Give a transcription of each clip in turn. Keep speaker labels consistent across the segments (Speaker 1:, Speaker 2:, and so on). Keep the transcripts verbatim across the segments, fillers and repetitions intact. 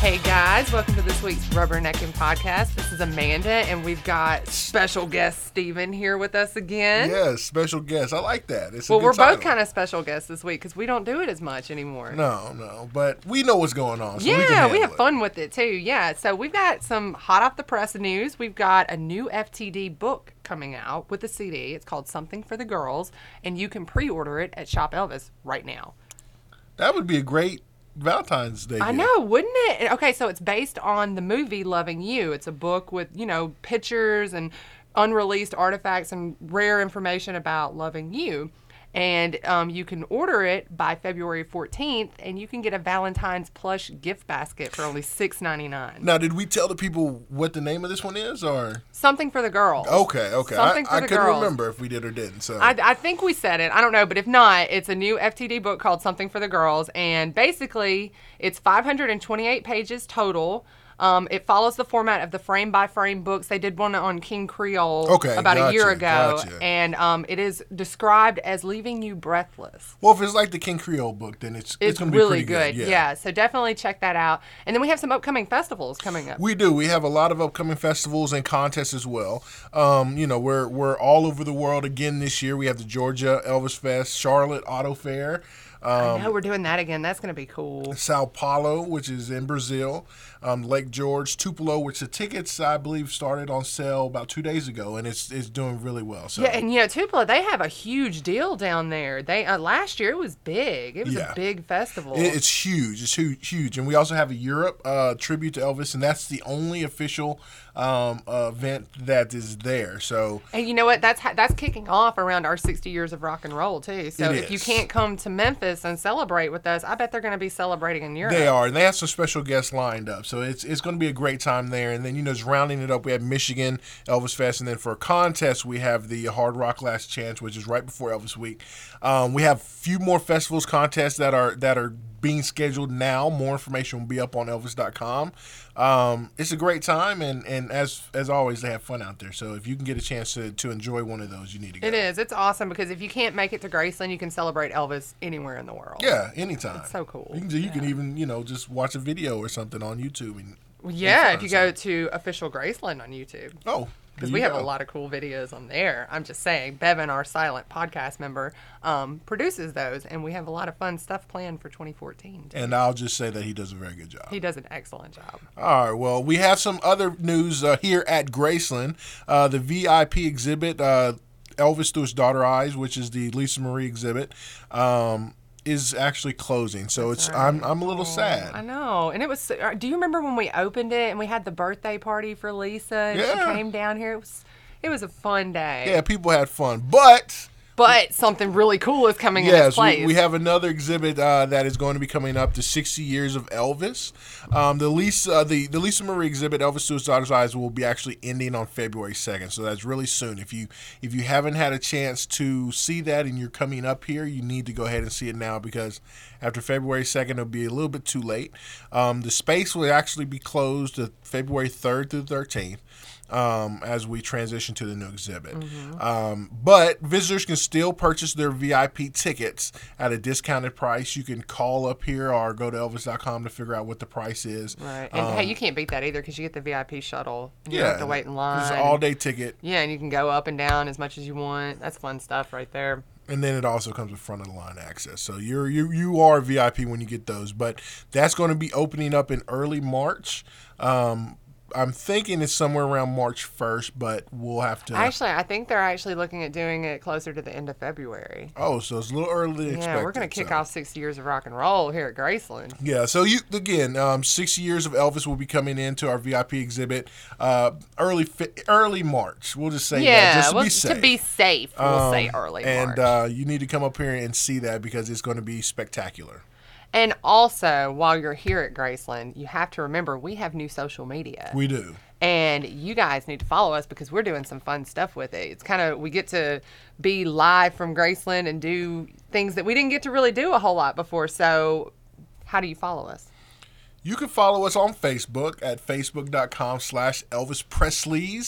Speaker 1: Hey guys, welcome to this week's Rubbernecking Podcast. This is Amanda, and we've got special guest Steven here with us again.
Speaker 2: Yes, special guest. I like that. It's a
Speaker 1: well,
Speaker 2: good
Speaker 1: we're
Speaker 2: title.
Speaker 1: both kind of special guests this week because we don't do it as much anymore.
Speaker 2: No, no, but we know what's going on. So
Speaker 1: yeah,
Speaker 2: we, can
Speaker 1: we have
Speaker 2: it.
Speaker 1: fun with it too. Yeah, so we've got some hot off the press news. We've got a new F T D book coming out with a C D. It's called Something for the Girls, and you can pre-order it at Shop Elvis right now.
Speaker 2: That would be a great Valentine's Day.
Speaker 1: I
Speaker 2: gift.
Speaker 1: know, wouldn't it? Okay, so it's based on the movie Loving You. It's a book with, you know, pictures and unreleased artifacts and rare information about Loving You. And um, you can order it by February fourteenth, and you can get a Valentine's plush gift basket for only six ninety-nine.
Speaker 2: Now, did we tell the people what the name of this one is, or
Speaker 1: Something for the Girls.
Speaker 2: okay, okay?
Speaker 1: Something
Speaker 2: I,
Speaker 1: for
Speaker 2: I
Speaker 1: the
Speaker 2: couldn't
Speaker 1: Girls.
Speaker 2: remember if we did or didn't. So
Speaker 1: I, I think we said it. I don't know, but if not, it's a new F T D book called Something for the Girls, and basically it's five hundred twenty-eight pages total. Um, it follows the format of the frame-by-frame books. They did one on King Creole
Speaker 2: Okay,
Speaker 1: about
Speaker 2: gotcha,
Speaker 1: a year ago,
Speaker 2: gotcha.
Speaker 1: and um, it is described as leaving you breathless.
Speaker 2: well, if it's like the King Creole book, then it's it's,
Speaker 1: It's,
Speaker 2: going to be
Speaker 1: really
Speaker 2: pretty
Speaker 1: good.
Speaker 2: good.
Speaker 1: Yeah, so definitely check that out. And then we have some upcoming festivals coming up.
Speaker 2: We do. We have a lot of upcoming festivals and contests as well. Um, you know, we're we're all over the world again this year. We have the Georgia Elvis Fest, Charlotte Auto Fair,
Speaker 1: I know we're doing that again. That's going to be cool.
Speaker 2: Sao Paulo, which is in Brazil, um, Lake George, Tupelo, which the tickets I believe started on sale about two days ago, and it's it's doing really well. So
Speaker 1: Yeah, and you know, Tupelo, they have a huge deal down there. They uh, last year it was big. It was
Speaker 2: Yeah.
Speaker 1: a big festival.
Speaker 2: It- It's huge. It's huge, huge. And we also have a Europe uh, tribute to Elvis, and that's the only official um, uh, event that is there. So
Speaker 1: And you know what? That's ha- that's kicking off around our sixty years of rock and roll too. So
Speaker 2: It
Speaker 1: if you
Speaker 2: is.
Speaker 1: can't come to Memphis and celebrate with us, I bet they're going to be celebrating in Europe.
Speaker 2: they are, and they have some special guests lined up. So it's it's going to be a great time there. And then, you know, just rounding it up, we have Michigan Elvis Fest, and then for a contest, we have the Hard Rock Last Chance, which is right before Elvis Week. Um, we have a few more festivals, contests that are that are being scheduled now. More information will be up on Elvis dot com. Um, it's a great time, and, and as as always, they have fun out there. So if you can get a chance to, to enjoy one of those, you need to go.
Speaker 1: It is. It's awesome because if you can't make it to Graceland, you can celebrate Elvis anywhere in the world.
Speaker 2: Yeah, anytime.
Speaker 1: It's so cool.
Speaker 2: You can, you can even, you know, just watch a video or something on YouTube. And,
Speaker 1: Yeah,
Speaker 2: and
Speaker 1: if you
Speaker 2: fun,
Speaker 1: go to Official Graceland on YouTube.
Speaker 2: Oh,
Speaker 1: Because
Speaker 2: there
Speaker 1: we
Speaker 2: you
Speaker 1: have
Speaker 2: go.
Speaker 1: a lot of cool videos on there. I'm just saying, Bevan, our silent podcast member, um, produces those, and we have a lot of fun stuff planned for twenty fourteen. too.
Speaker 2: And I'll just say that he does a very good job.
Speaker 1: He does an excellent job.
Speaker 2: All right. Well, we have some other news uh, here at Graceland. Uh, the V I P exhibit, uh, Elvis Through His Daughter Eyes, which is the Lisa Marie exhibit, um, is actually closing. So it's I'm I'm a little sad.
Speaker 1: I know. And it was, uh, do you remember when we opened it and we had the birthday party for Lisa and
Speaker 2: Yeah.
Speaker 1: she came down here? It was, it was a fun day.
Speaker 2: Yeah, people had fun, but.
Speaker 1: But something really cool is coming in its
Speaker 2: Yes,
Speaker 1: place.
Speaker 2: we, we have another exhibit uh, that is going to be coming up to sixty years of Elvis. Um, the Lisa uh, the, the Lisa Marie exhibit, Elvis Through His Daughter's Eyes, will be actually ending on February second, so that's really soon. If you if you haven't had a chance to see that and you're coming up here, you need to go ahead and see it now because after February second, it'll be a little bit too late. Um, the space will actually be closed to February third through thirteenth. Um, as we transition to the new exhibit.
Speaker 1: Mm-hmm.
Speaker 2: Um, but visitors can still purchase their V I P tickets at a discounted price. You can call up here or go to Elvis dot com to figure out what the price is.
Speaker 1: Right. And
Speaker 2: Um,
Speaker 1: hey, you can't beat that either because you get the V I P shuttle. And you
Speaker 2: yeah,
Speaker 1: don't have to wait in line.
Speaker 2: It's an all-day ticket.
Speaker 1: Yeah, and you can go up and down as much as you want. That's fun stuff right there.
Speaker 2: And then it also comes with front of the line access. So you're you you are V I P when you get those. But that's going to be opening up in early March. Um, I'm thinking it's somewhere around March first, but we'll have to.
Speaker 1: Actually, I think they're actually looking at doing it closer to the end of February.
Speaker 2: Oh, so it's a little early than
Speaker 1: Yeah,
Speaker 2: expected.
Speaker 1: we're going to kick
Speaker 2: so.
Speaker 1: off sixty years of rock and roll here at Graceland.
Speaker 2: Yeah, so you again, um, six years of Elvis will be coming into our V I P exhibit uh, early fi- early March. We'll just say
Speaker 1: Yeah,
Speaker 2: that just to
Speaker 1: well,
Speaker 2: be safe.
Speaker 1: to be safe, we'll
Speaker 2: Um,
Speaker 1: say early
Speaker 2: and
Speaker 1: March.
Speaker 2: uh, you need to come up here and see that because it's going to be spectacular.
Speaker 1: And also, while you're here at Graceland, you have to remember we have new social media.
Speaker 2: We do.
Speaker 1: And you guys need to follow us because we're doing some fun stuff with it. It's kind of, we get to be live from Graceland and do things that we didn't get to really do a whole lot before. So how do you follow us?
Speaker 2: You can follow us on Facebook at facebook dot com slash Elvis Presley's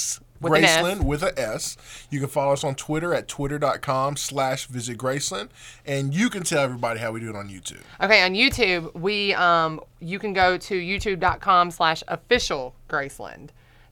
Speaker 1: With an S.
Speaker 2: Graceland with a S. You can follow us on Twitter at twitter.com slash visit Graceland. And you can tell everybody how we do it on YouTube.
Speaker 1: Okay, on YouTube, we um you can go to youtube.com slash official Graceland.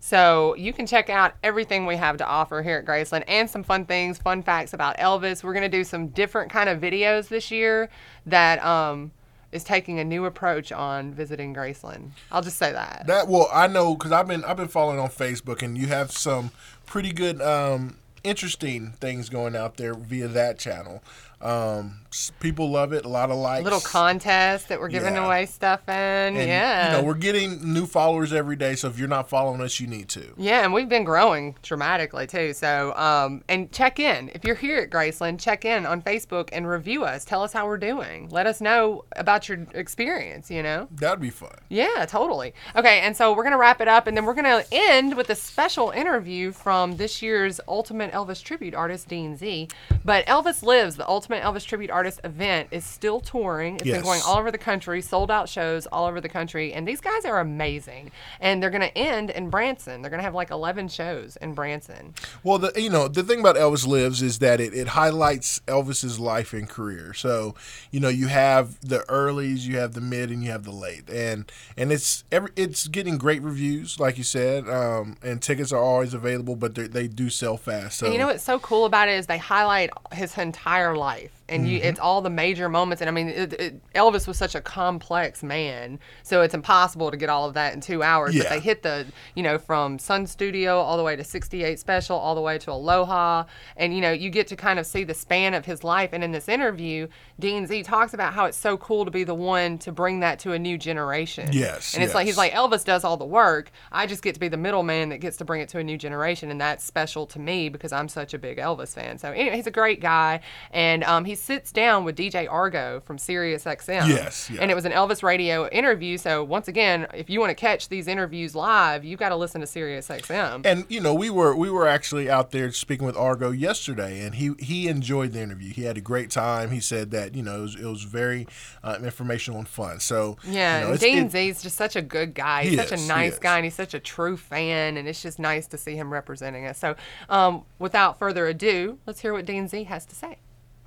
Speaker 1: So you can check out everything we have to offer here at Graceland and some fun things, fun facts about Elvis. We're going to do some different kind of videos this year that um, is taking a new approach on visiting Graceland. I'll just say that.
Speaker 2: That well, I know because I've been I've been following on Facebook, and you have some pretty good, um, interesting things going out there via that channel. Um, people love it. A lot of likes.
Speaker 1: Little contest that we're giving
Speaker 2: Yeah.
Speaker 1: away stuff in.
Speaker 2: And,
Speaker 1: yeah.
Speaker 2: You know, we're getting new followers every day, so if you're not following us, you need to.
Speaker 1: Yeah, and we've been growing dramatically too. So, um, and check in. If you're here at Graceland, check in on Facebook and review us. Tell us how we're doing. Let us know about your experience, you know?
Speaker 2: That'd be fun.
Speaker 1: Yeah, totally. Okay, and so we're going to wrap it up, and then we're going to end with a special interview from this year's Ultimate Elvis Tribute Artist, Dean Z. But Elvis Lives, the Ultimate Elvis Tribute Artist event, is still touring. It's
Speaker 2: Yes.
Speaker 1: been going all over the country, sold out shows all over the country, and these guys are amazing. And they're going to end in Branson. They're going to have like eleven shows in Branson.
Speaker 2: Well, the you know the thing about Elvis Lives is that it, it highlights Elvis's life and career. So you know you have the earlies, you have the mid, and you have the late, and and it's every it's getting great reviews, like you said, um, and tickets are always available, but they they do sell fast. So
Speaker 1: And you know what's so cool about it is they highlight his entire life. And you, it's all the major moments. And I mean, it, it, Elvis was such a complex man, so it's impossible to get all of that in two hours.
Speaker 2: Yeah.
Speaker 1: But they hit the, you know, from Sun Studio all the way to sixty-eight Special, all the way to Aloha. And, you know, you get to kind of see the span of his life. And in this interview, Dean Z talks about how it's so cool to be the one to bring that to a new generation.
Speaker 2: Yes,
Speaker 1: And it's like,
Speaker 2: yes.
Speaker 1: he's like, Elvis does all the work. I just get to be the middleman that gets to bring it to a new generation. And that's special to me because I'm such a big Elvis fan. So anyway, he's a great guy. And um, he sits down with D J Argo from Sirius X M.
Speaker 2: Yes, yeah.
Speaker 1: And it was an Elvis radio interview. So once again, if you want to catch these interviews live, you've got to listen to Sirius X M.
Speaker 2: And you know, we were we were actually out there speaking with Argo yesterday, and he he enjoyed the interview. He had a great time. He said that you know it was, it was very uh, informational and fun. So
Speaker 1: Yeah,
Speaker 2: you know,
Speaker 1: and
Speaker 2: it's-
Speaker 1: Dean
Speaker 2: it-
Speaker 1: Z's just such a good guy. He's
Speaker 2: He
Speaker 1: such
Speaker 2: is,
Speaker 1: a
Speaker 2: he
Speaker 1: nice
Speaker 2: is.
Speaker 1: guy, and he's such a true fan, and it's just nice to see him representing us. So um, without further ado, let's hear what Dean Z has to say.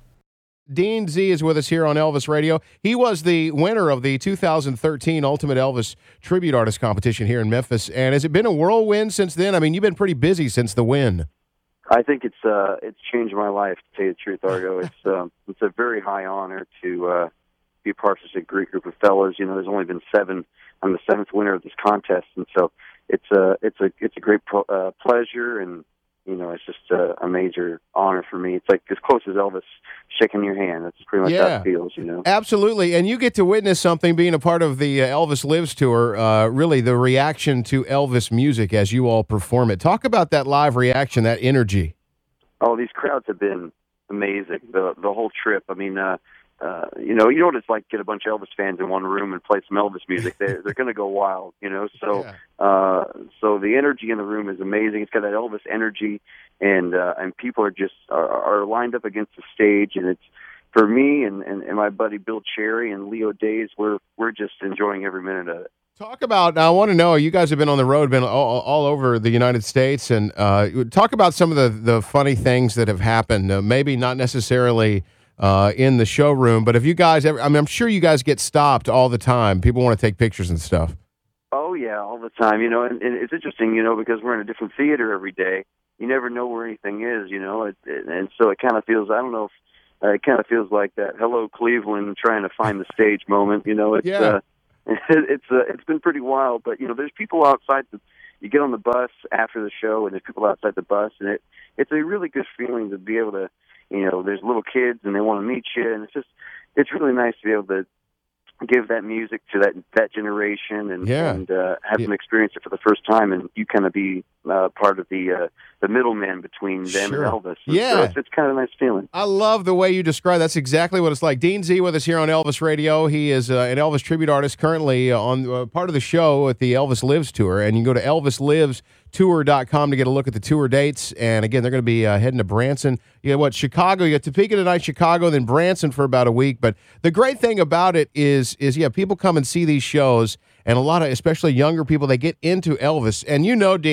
Speaker 3: Dean Z is with us here on Elvis Radio. He was the winner of the two thousand thirteen Ultimate Elvis Tribute Artist Competition here in Memphis. And has it been a whirlwind since then? I mean, you've been pretty busy since the win.
Speaker 4: I think it's uh, it's changed my life, to tell you the truth, Argo. It's um, it's a very high honor to uh, be part of such a great group of fellows. You know, there's only been seven. I'm the seventh winner of this contest, and so it's a it's a it's a great pro, uh, pleasure, and you know, it's just a, a major honor for me. It's like as close as Elvis shaking your hand. That's pretty much how
Speaker 3: Yeah.
Speaker 4: it feels, you know.
Speaker 3: Absolutely. And you get to witness something being a part of the uh, Elvis Lives tour, uh, really the reaction to Elvis music as you all perform it. Talk about that live reaction, that energy.
Speaker 4: Oh, these crowds have been amazing. The the whole trip. I mean, uh, uh, you know, you know what it's like, get a bunch of Elvis fans in one room and play some Elvis music. They're they're going to go wild, you know. So,
Speaker 3: Yeah.
Speaker 4: uh, so the energy in the room is amazing. It's got that Elvis energy, and uh, and people are just are, are lined up against the stage, and it's for me and, and, and my buddy Bill Cherry and Leo Days. We're we're just enjoying every minute of it.
Speaker 3: Talk about, I want to know, you guys have been on the road, been all, all over the United States, and uh, talk about some of the, the funny things that have happened, uh, maybe not necessarily uh, in the showroom, but if you guys ever, I mean, I'm sure you guys get stopped all the time. People want to take pictures and stuff.
Speaker 4: Oh, yeah, all the time, you know, and, and it's interesting, you know, because we're in a different theater every day. You never know where anything is, you know, it, it, and so it kind of feels, I don't know, if, uh, it kind of feels like that Hello Cleveland trying to find the stage moment, you know. It's,
Speaker 3: Yeah.
Speaker 4: uh, it's uh, it's been pretty wild, but, you know, there's people outside. The, you get on the bus after the show, and there's people outside the bus, and it it's a really good feeling to be able to, you know, there's little kids, and they want to meet you, and it's just, it's really nice to be able to give that music to that that generation and,
Speaker 3: Yeah.
Speaker 4: and uh, have
Speaker 3: Yeah.
Speaker 4: them experience it for the first time, and you kind of be uh, part of the uh, the middleman between them
Speaker 3: Sure.
Speaker 4: and Elvis. And
Speaker 3: Yeah.
Speaker 4: so it's, it's kind of a nice feeling.
Speaker 3: I love the way you describe. That's exactly what it's like. Dean Z with us here on Elvis Radio. He is uh, an Elvis tribute artist currently on uh, part of the show at the Elvis Lives tour, and you can go to elvis lives tour dot com to get a look at the tour dates. And again, they're going to be uh, heading to Branson. You got what, Chicago? You got Topeka tonight, Chicago, then Branson for about a week. But the great thing about it is, is yeah, people come and see these shows, and a lot of, especially younger people, they get into Elvis. And you know, Dean, one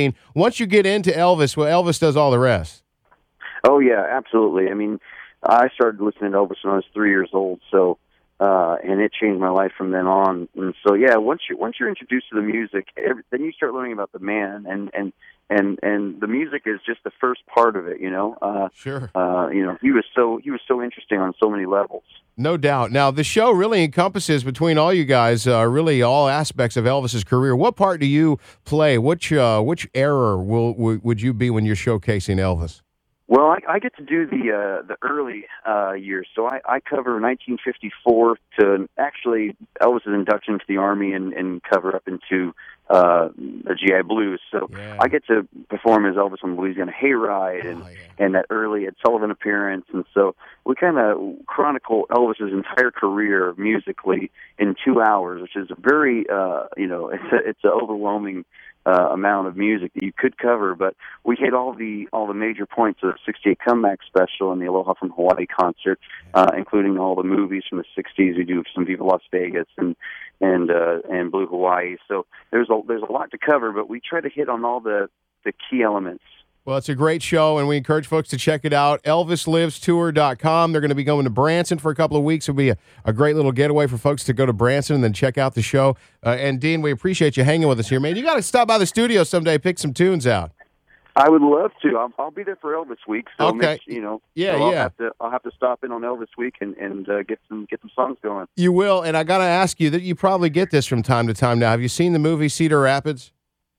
Speaker 3: once you get into Elvis, well, Elvis does all the rest.
Speaker 4: Oh yeah, absolutely. I mean, I started listening to Elvis when I was three years old, so uh, and it changed my life from then on. And so yeah, once you once you're introduced to the music, every, then you start learning about the man, and and and and the music is just the first part of it. You know, uh,
Speaker 3: Sure.
Speaker 4: Uh, you know, he was so he was so interesting on so many levels.
Speaker 3: No doubt. Now, the show really encompasses between all you guys, uh, really all aspects of Elvis's career. What part do you play? Which uh, which era will w- would you be when you're showcasing Elvis?
Speaker 4: Well, I, I get to do the uh, the early uh, years, so I, I cover nineteen fifty-four to actually Elvis's induction to the Army, and, and cover up into uh, the G I Blues. So
Speaker 3: Yeah.
Speaker 4: I get to perform as Elvis on the Louisiana Hayride, and
Speaker 3: Oh, yeah.
Speaker 4: and that early Ed Sullivan appearance, and so we kind of chronicle Elvis's entire career musically in two hours, which is a very uh, you know it's a, it's an overwhelming Uh, amount of music that you could cover, but we hit all the all the major points of the sixty-eight Comeback Special and the Aloha from Hawaii concert, uh, including all the movies from the sixties. We do some Viva Las Vegas and and uh, and Blue Hawaii. So there's a there's a lot to cover, but we try to hit on all the the key elements.
Speaker 3: Well, it's a great show, and we encourage folks to check it out. Elvis Lives Tour dot com. They're going to be going to Branson for a couple of weeks. It'll be a, a great little getaway for folks to go to Branson and then check out the show. Uh, and, Dean, we appreciate you hanging with us here, man. You got to stop by the studio someday, pick some tunes out.
Speaker 4: I would love to. I'll, I'll be there for Elvis Week, so
Speaker 3: Okay.
Speaker 4: make, you know,
Speaker 3: Yeah,
Speaker 4: so I'll
Speaker 3: yeah.
Speaker 4: have to I'll have to stop in on Elvis Week and and uh, get some get some songs going.
Speaker 3: You will, and I got to ask you that you probably get this from time to time now. Have you seen the movie Cedar Rapids?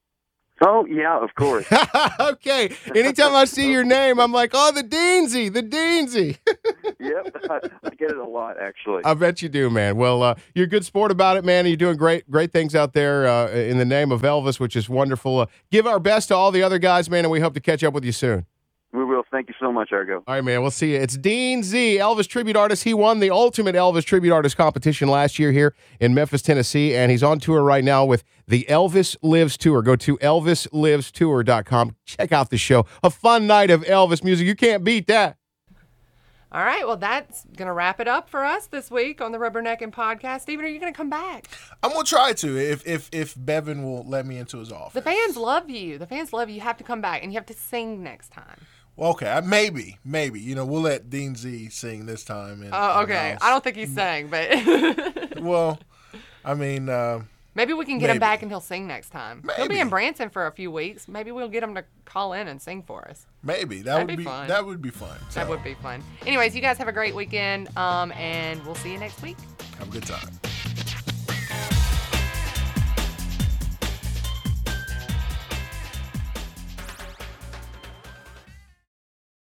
Speaker 4: Oh yeah, of course.
Speaker 3: Okay. Anytime I see your name, I'm like, oh, the Deansy, the Deansy.
Speaker 4: Yep, I, I get it a lot actually.
Speaker 3: I bet you do, man. Well, uh, you're a good sport about it, man. You're doing great, great things out there uh, in the name of Elvis, which is wonderful. Uh, give our best to all the other guys, man, and we hope to catch up with you soon.
Speaker 4: We will. Thank you so much, Argo.
Speaker 3: All right, man. We'll see you. It's Dean Z, Elvis tribute artist. He won the Ultimate Elvis Tribute Artist competition last year here in Memphis, Tennessee, and he's on tour right now with the Elvis Lives Tour. Go to Elvis Lives Tour dot com. Check out the show. A fun night of Elvis music. You can't beat that.
Speaker 1: All right, well, that's going to wrap it up for us this week on the Rubbernecking Podcast. Stephen, are you going to come back?
Speaker 2: I'm gonna try to if if if Bevan will let me into his office.
Speaker 1: The fans love you. The fans love you. You have to come back, and you have to sing next time.
Speaker 2: Well, okay, I- maybe, maybe. You know, we'll let Dean Z sing this time. And,
Speaker 1: Oh,
Speaker 2: and
Speaker 1: okay.
Speaker 2: I'll-
Speaker 1: I don't think he sang, but
Speaker 2: Well, I mean, uh,
Speaker 1: maybe we can get him
Speaker 2: Maybe.
Speaker 1: back and he'll sing next time. He'll be
Speaker 2: Maybe.
Speaker 1: in Branson for a few weeks. Maybe we'll get him to call in and sing for us.
Speaker 2: maybe that
Speaker 1: That'd
Speaker 2: would
Speaker 1: be
Speaker 2: be,
Speaker 1: fun.
Speaker 2: that would be fun.
Speaker 1: That
Speaker 2: So,
Speaker 1: would be fun. Anyways, you guys have a great weekend, um, and we'll see you next week.
Speaker 2: have a good time.